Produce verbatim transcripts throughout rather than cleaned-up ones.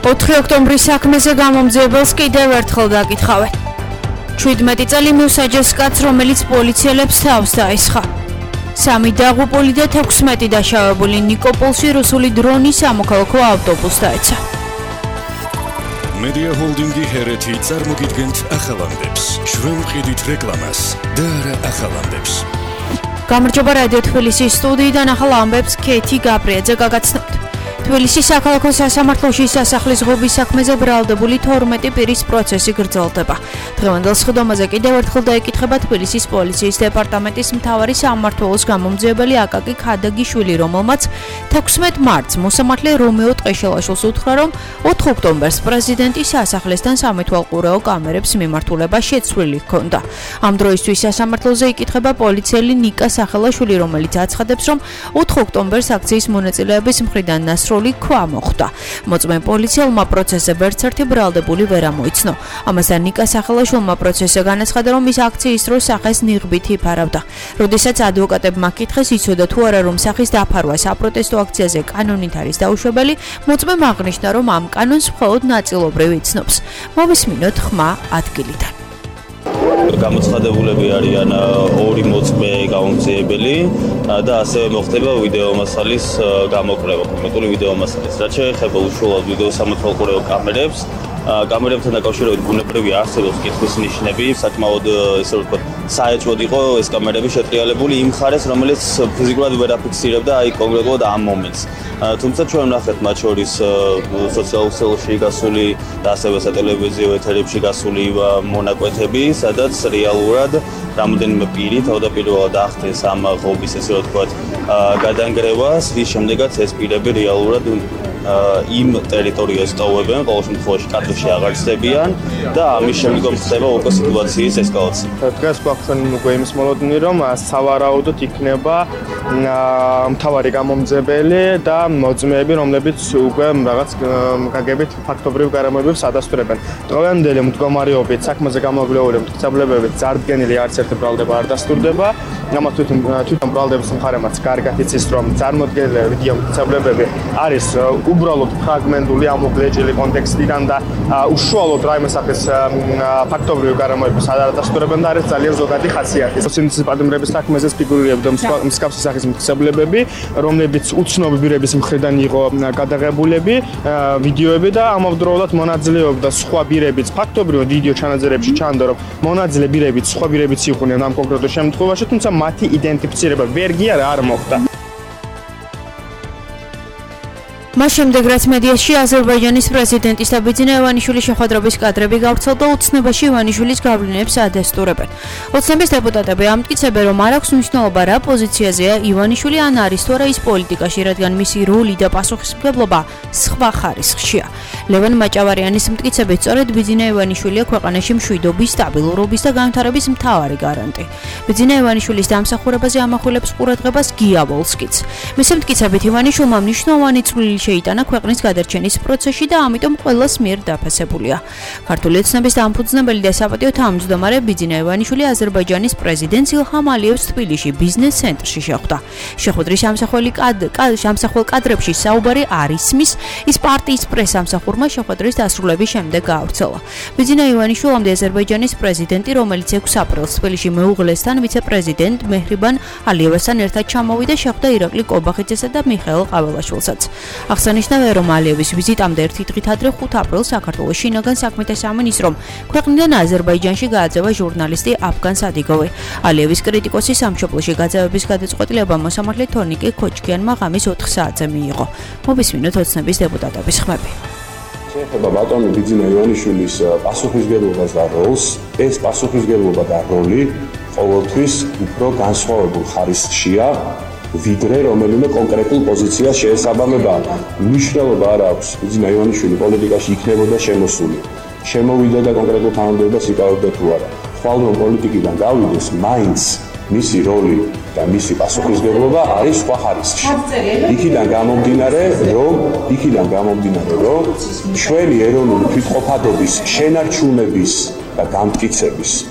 ოთხი ოქტომბრის საქმეზე გამომძიებელს კიდევ ერთხელ დაკითხავენ. შვიდმეტი წელი მიუსაჯეს კაცს, რომელიც პოლიციელებს თავს დაესხა. სამი დაღუპული და თექვსმეტი დაშავებული ნიკოპოლში რუსული დრონი სამოქალაქო ავტობუსს დაეცა. Media Holdingi ჰერეთი წარმოგიდგენთ ახალამდებს. ჩვენ ვყიდით რეკლამას და არა ახალამდებს. გამარჯობა რადიო თბილისის სტუდიიდან ახალ ამბებს ქეთი გაბრიაძე გაგაცნობთ. თბილისის საქალაქო სასამართლოში სასახლის ღობის საქმეზე ბრალდებული თორმეტი პირის პროცესი გრძელდება. დღევანდელ სხდომაზე კიდევ ერთხელ დაიკითხება თბილისის პოლიციის დეპარტამენტის მთავარი სამმართველოს გამომძიებელი აკაკი ქადაგიშვილი, რომელმაც თექვსმეტ მარტს მოსამართლე რომეო ტყეშელაშვილს უთხრა, რომ ოთხ ოქტომბერს პრეზიდენტის სასახლესთან სამეთვალყურეო კამერებს მიმართულება შეცვლილი ჰქონდა. ამ დროისთვის სასამართლოზე იკითხება პოლიციელი ნიკა სახელაშვილი, რომელიც აცხადებს, რომ ოთხ ოქტომბერს აქციის მონაწილეების მხრიდან ნასროლი ქვა მოხდა. მოწმე პოლიციელმა პროცესზე ვერც ერთი ბრალდებული ვერ ამოიცნო. ამასთან ნიკა სახელაშვილმა პროცესზე განაცხადა, რომ ის აქციის დროს სახეს ნიღბით იფარავდა. როდესაც ადვოკატებმა კითხეს, იცოდა თუ არა, რომ სახის დაფარვა საპროტესტო აქციაზე კანონით არის დაუშვებელი, მოწმემ აღნიშნა, რომ ამ კანონს მხოლოდ ნაწილობრივ იცნობს. მოვისმინოთ ხმა ადგილიდან. გამოცხადებულები არიან ორი მოწმე გამომძიებელი და ასევე მოხდება ვიდეო მასალის გამოკვლევა, კონკრეტული ვიდეო მასალის. რაც შეეხება უშუალოდ ვიდეო სამეთვალყურეო კამერებს, კამერებთან დაკავშირებით ბუნებრივია არსებობს კითხვის ნიშნები, საკმაოდ ესე ვთქვათ, საეჭვოდ იყო ეს კამერები შეტრიალებული იმ მხარეს, რომელიც ფიზიკურად ვერ აფიქსირებდა აი კონკრეტულად ამ მომენტს. თუმცა ჩვენ ვნახეთ მათ შორის სოციალურ ქსელში გასული და ასევე სატელევიზიო ეთერებში გასული მონაკვეთები, სადაც რეალურად რამოდენიმე პირი თავდაპირველად ახდენს ამ ღობის ესე ვთქვათ გადანგრევას, რის შემდეგაც ეს პირები რეალურად იმ ტერიტორიას ტოვებენ, ყოველ შემთხვევაში კადრში აღარ ცდებიან და ამის შემდგომ ხდება უკვე სიტუაციის ესკალაცია. დღეს გვაქვს უკვე იმის მოლოდინი, რომ სავარაუდოდ იქნება მთავარი გამომძიებელი და მოწმეები, რომლებიც უკვე რაღაც გაგებით ფაქტობრივ გარემოებებს ადასტურებენ. დღევანდელი მდგომარეობით საქმეზე გამოგვლეული მტკიცებულებებით წარდგენილი არც ერთი ბრალდება არ დასტურდება. ამას თვითონ თვითონ ბრალდების მხარემაც კარგად იცის, რომ წარმოდგენილი ვიდეო მტკიცებულებები არის უბრალოდ ფრაგმენტული ამოგლეჯილი კონტექსტიდან და უშუალოდ რაიმე სახის ფაქტობრივ გარემოებებს არ ადასტურებენ და არის ძალიან ზოგადი ხასიათი. სინთეზის პატიმრების საქმეზე ფიგურირებდა მსგავსი სახის მტკიცებულებები, რომლებიც უცნობი პირების მხრიდან იყო გადაღებულები, ვიდეოები და ამავდროულად მონაწილეობდა სხვა პირებიც. ფაქტობრივად ვიდეო ჩანაწერებში ჩანდა, რომ მონაწილე პირებიც სხვა პირებიც იყვნენ ამ კონკრეტულ შემთხვევაში, თუმცა მათი იდენტიფიცირება ვერგია არ მოხდა. მას შემდეგ, რაც მედიაში აზერბაიჯანის პრეზიდენტის და ბიძინა ივანიშვილის შეხვედრების კადრები გავრცელდა, ოცნებაში ივანიშვილის გავლენებს ადასტურებენ. ოცნების დეპუტატები ამტკიცებენ, რომ არ აქვს მნიშვნელობა რა პოზიციაზეა ივანიშვილი ან არის თუ არა ის პოლიტიკაში, რადგან მისი როლი და პასუხისმგებლობა სხვა ხარისხშია. ლევან მაჭავარიანის მტკიცებით, სწორედ ბიძინა ივანიშვილია ქვეყანაში მშვიდობის, სტაბილურობის და განვითარების მთავარი გარანტი. ბიძინა ივანიშვილის დამსახურებაზე ამახვილებს ყურადღებას გია ვოლსკიც. მისი მტკიცებით, ივანიშვილმა მნიშვნელოვანი წვლილი შეიტანა ქვეყნის გადარჩენის პროცესში და ამიტომ ყველას მიერ დაფასებულია. ქართული ოცნების დამფუძნებელი და საპატიო თავმჯდომარე ბიძინა ივანიშვილი აზერბაიჯანის პრეზიდენტს ილჰამ ალიევს თბილისში ბიზნეს ცენტრში შეხვდა. შეხვედრის ამსახველი ამსახვალ კადრებში საუბარი არ ისმის, ის პარტიის პრესამსახურმა შეხვედრის დასრულების შემდეგ გაავრცელა. ბიძინა ივანიშვილამდე აზერბაიჯანის პრეზიდენტი, რომელიც ექვსი აპრილს თბილისში მეუღლესთან, ვიცე-პრეზიდენტ მეჰრიბან ალიევასთან ერთად ჩამოვიდა, შეხვდა ირაკლი კობახიძესა და მიხეილ ყაველაშვილსაც. აღსანიშნავია, რომ ალიევის ვიზიტამდე ერთი დღით ადრე ხუთ აპრილს საქართველოს შინაგან საქმეთა სამინისტრომ ქვეყნიდან აზერბაიჯანში გააძევა ჟურნალისტი აფგან სადიგოვი. ალიევის კრიტიკოსი სამშობლოში გაძევების გადაწყვეტილება მოსამართლე თორნიკე ქოჩქიანმა ღამის ოთხ საათზე მიიღო. მოვისმინოთ ოცნების დეპუტატების ხმები. შეეხება ბატონი ბიძინა ივანიშვილის პასუხისმგებლობას და როლს, ეს პასუხისმგებლობა და როლი ყოველთვის უფრო განსხვავებულ ხარისხშია, ვიდრე რომელიმე კონკრეტულ პოზიციას შეესაბამება. მნიშვნელობა არ აქვს ბიძინა ივანიშვილი პოლიტიკაში იქნებოდა შემოსული. შემოვიდა და კონკრეტულ თანამდებობას იკავებდა თუ არა. ხვალ რომ პოლიტიკიდან გავიდეს, მაინც მისი როლი და მისი პასუხისმგებლობა არის სხვა ხარისხში. იქიდან გამომდინარე, რომ იქიდან გამომდინარე, რომ ჩვენი ეროვნული თვითყოფადობის შენარჩუნების და განმტკიცების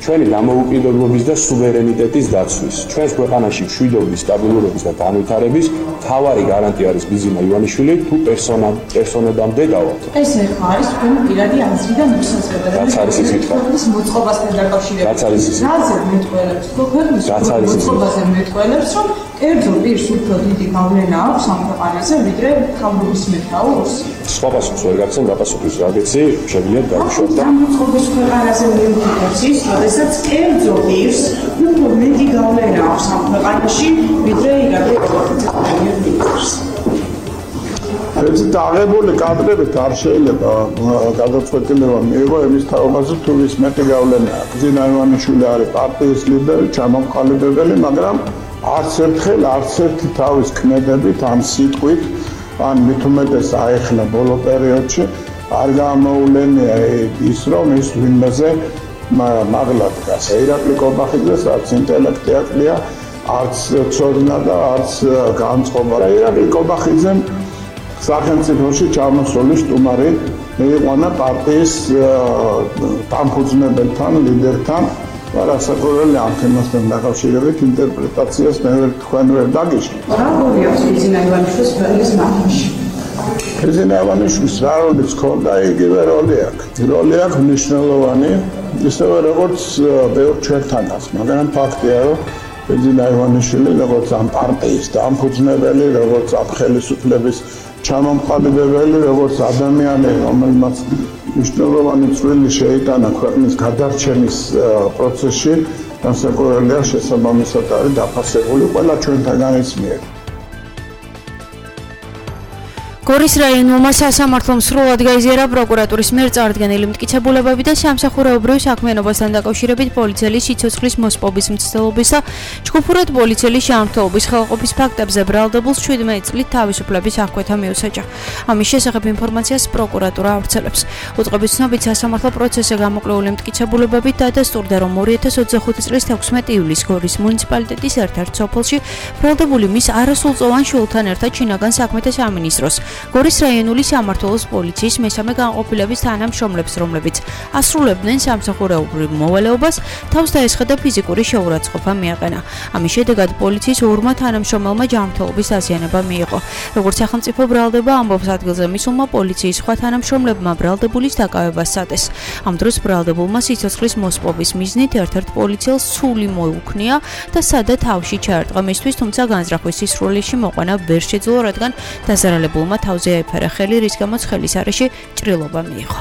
ჩვენი დამოუკიდებლობის და სუვერენიტეტის დაცვის. ჩვენს ქვეყანაში მშვიდობის, სტაბილურობის და განვითარების მთავარი გარანტია არის ბიზინა ივანიშვილი, თუ პერსონა პერსონებამდე დავალთ. ეს ახლა არის თქვენი პირადი აზრი და მოსაზრება. რაც არის ის ვითხარ. მოწყობასთან დაკავშირებით. რაც არის ის. რაზე მეტყველებს, ქვეყნის მოწყობაზე მეტყველებს, რომ კერძო პირს უფრო დიდი გავლენა აქვს ამ ქვეყანაზე, ვიდრე თავრობის მეთაურს. სხვა პასუხს ვერ გაგცემ, რა პასუხის გაგეცი, შეგიძლიათ გავუშვათ და მოწყობის ქვეყანაზე მიუთითებს ის, როდესაც კერძო პირს უფრო მეტი გავლენა აქვს ამ ქვეყანაში, ვიდრე იგივე პირს. ეს დაღებული კადრებით არ შეიძლება გადაწყვეტილება მიიღო იმის თაობაზე, თუ ვის მეტი გავლენა აქვს. ბიზინა ივანიშვილი არის პარტიის ლიდერი, ჩამოყალიბებელი, მაგრამ არც ერთხელ, არც ერთი თავის ქმედებით ან სიტყვით, ან მით უმეტეს აეხლა ბოლო პერიოდში არ გამოულენია ის, რომ ის ვინმეზე მაღლა დგას. ირაკლი კობახიძეს არც ინტელექტი აკლია, არც ცოდნა და არც განწყობა. ირაკლი კობახიძემ სახელმწიფოში ჩამოსული სტუმარი მიიყვანა პარტიის დამფუძნებელთან, ლიდერთან, რასაკვირველია ამ თემასთან დაკავშირებით ინტერპრეტაციას მე ვერ თქვენ ვერ დაგიშლით. რა როლი აქვს ბიზინა ივანიშვილის ქვეყნის მართვაში? ბიზინა ივანიშვილის რა როლიც ქონდა, იგივე როლი აქვს. როლი აქვს მნიშვნელოვანი, ისევე როგორც ბევრ ჩვენთანაც, მაგრამ ფაქტია, რომ ბიზინა ივანიშვილი როგორც ამ პარტიის დამფუძნებელი, როგორც ამ ხელისუფლების ჩამომყალიბებელი, როგორც ადამიანი, რომელმაც მნიშვნელოვანი წვლილი შეიტანა ქვეყნის გადარჩენის პროცესში, განსაკუთრებულად შესაბამისად არის დაფასებული ყველა ჩვენთაგანის მიერ. გორის რაიონულმა სასამართლომ სრულად გაიზიარა პროკურატურის მიერ წარდგენილი მტკიცებულებები და სამსახურეობრივ საქმიანობასთან დაკავშირებით პოლიციელის სიცოცხლის მოსპობის მცდელობისა, ჯგუფურად პოლიციელის შემთხვევის ხელყოფის ფაქტებზე ბრალდებულს შვიდმეტი წლით თავისუფლების აღკვეთა მიუსაჯა. ამის შესახებ ინფორმაციას პროკურატურა ავრცელებს. უწყების ცნობით სასამართლო პროცესზე გამოკლებული მტკიცებულებებით დადასტურდა, რომ ორი ათას ოცდახუთი წლის თექვსმეტი ივლისს გორის მუნიციპალიტეტის ერთ-ერთ სოფელში ბრალდებული მის არასრულწლოვან შვილთან ერთად შინაგან საქმეთა სამინისტროს გორის რაიონული სამმართველოს პოლიციის მესამე განყოფილების თანამშრომლებს, რომლებიც ასრულებდნენ სამსახურეობრივ მოვალეობას, თავს დაესხა ფიზიკური შეურაცხყოფა მიაყენა. ამის შედეგად პოლიციის ორმა თანამშრომელმა ჯანმრთელობის დაზიანება მიიღო. როგორც სახელმწიფო ბრალდება ამბობს ადგილზე მისულმა პოლიციის სხვა თანამშრომლებმა ბრალდებულის დაკავებას სცადეს. ამ დროს ბრალდებულმა სიცოცხლის მოსპობის მიზნით ერთ-ერთ პოლიციელს ცული მოუქნია და სადა თავში ჩაარტყა მისთვის, თუმცა განზრახვის სისრულეში მოყვანა ვერ შეძლო, რადგან დაზარალებულმა თავზე აიფარა ხელი, რის გამოც ხელის არეში ჭრილობა მიიღო.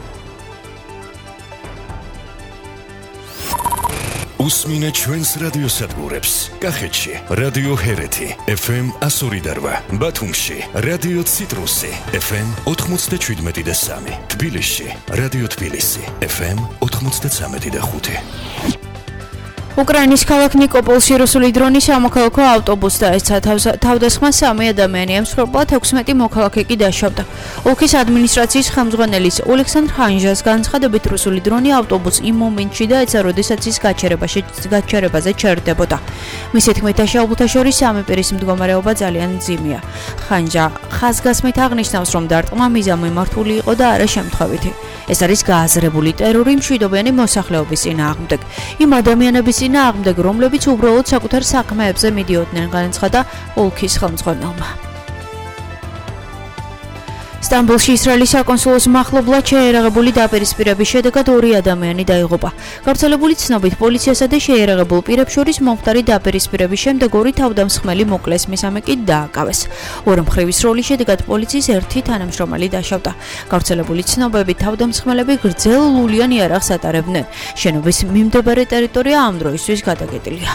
უსმინე ჩვენს რადიოსადგურებს. კახეთში რადიო ჰერეთი ეფ ემ ასორი და რვა, ბათუმში რადიო ციტრუსი ეფ ემ ოთხმოცდაშვიდმეტი და სამი, თბილისში რადიო თბილისი ეფ ემ ოთხმოცდაცამეტი და ხუთი. უკრაინის ქალაქ ნიკოპოლში რუსული დრონი სამოქალაქო ავტობუსს დაეცა. თავდასხმას სამი ადამიანი ემსხვერპლა, თექვსმეტი მოქალაქე კი დაშავდა. ოლქის ადმინისტრაციის ხელმძღვანელის ოლექსანდრ ხანჟას განცხადებით, რუსული დრონი ავტობუსს იმ მომენტში დაეცა, როდესაც ის გაჩერებაზე ჩერდებოდა. მისი თქმით, დაშავებულთა შორის სამი პირის მდგომარეობა ძალიან მძიმეა. ხანჟა ხაზგასმით აღნიშნავს, რომ დარტყმა მიზანმიმართული იყო და არა შემთხვევითი. ეს არის გააზრებული ტერორი მშვიდობიანი მოსახლეობის წინააღმდეგ. იმ ადამიანების წინააღმდეგ, რომლებიც უბრალოდ საკუთარ საქმეებზე მიდიოდნენ, განაცხადა ოლქის ხელმძღვანელმა. სტამბოლში ისრაელის საკონსულოს მახლობლად შეიარაღებული დაპირისპირების შედეგად ორი ადამიანი დაიღუპა. გავრცელებული ცნობით, პოლიციასა და შეიარაღებულ პირებს შორის მომხდარი დაპირისპირების შემდეგ ორი თავდამსხმელი მოკლეს, მესამე კი დააკავეს. ორმხრივის როლის შედეგად პოლიციის ერთი თანამშრომელი დაშავდა. გავრცელებული ცნობებით, თავდამსხმელები გრძელ ლულიან იარაღს ატარებდნენ. შენობის მიმდებარე ტერიტორია ამ დროისთვის გადაკეტილია.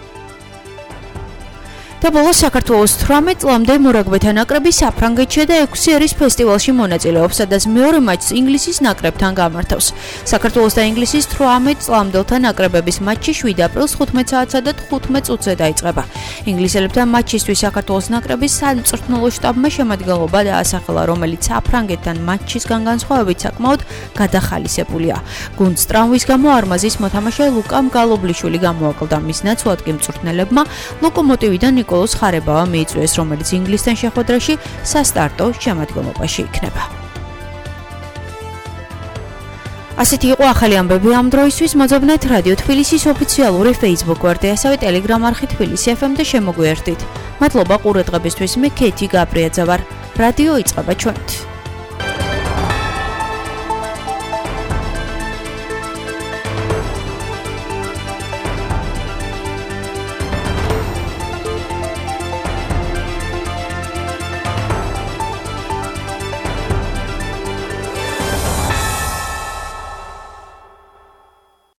და ბოლოს საქართველოს თვრამეტ წლამდე მორაგბეთა ნაკრები საფრანგეთში და ექვსი ერის ფესტივალში მონაწილეობს, სადაც მეორე მატჩს ინგლისის ნაკრებთან გამართავს. საქართველოს და ინგლისის თვრამეტ წლამდელთა ნაკრებების მატჩი შვიდ აპრილს ხუთმეტ საათსა და თხუთმეტ წუთზე დაიწყება. ინგლისელებთან მატჩისთვის საქართველოს ნაკრების სამწვრთნელო შტაბმა შემადგენლობა დაასახელა, რომელიც საფრანგეთთან მატჩისგან განსხვავებით საკმაოდ გადახალისებულია. გუნდს ტრამვის გამო არმაზის მოთამაშე ლუკამ გალობლიშვილი გამოაკლდა, მის ნაცვლად კი მწვრთნელებმა ლოკომოტივიდან ნიკოლოს ხარებავა მიიწვიეს, რომელიც ინგლისთან შეხვედრაში სასტარტო შემადგენლობაში იქნება. ასეთი იყო ახალი ამბები ამ დროისთვის. მოძებნეთ რადიო თბილისის ოფიციალური Facebook გვერდი, ასევე Telegram არხი თბილისი ეფ ემ და შემოგვიერთდით. მადლობა ყურადღებისთვის. მე ქეთი გაბრიაძე ვარ. რადიო იწყება ჩვენით.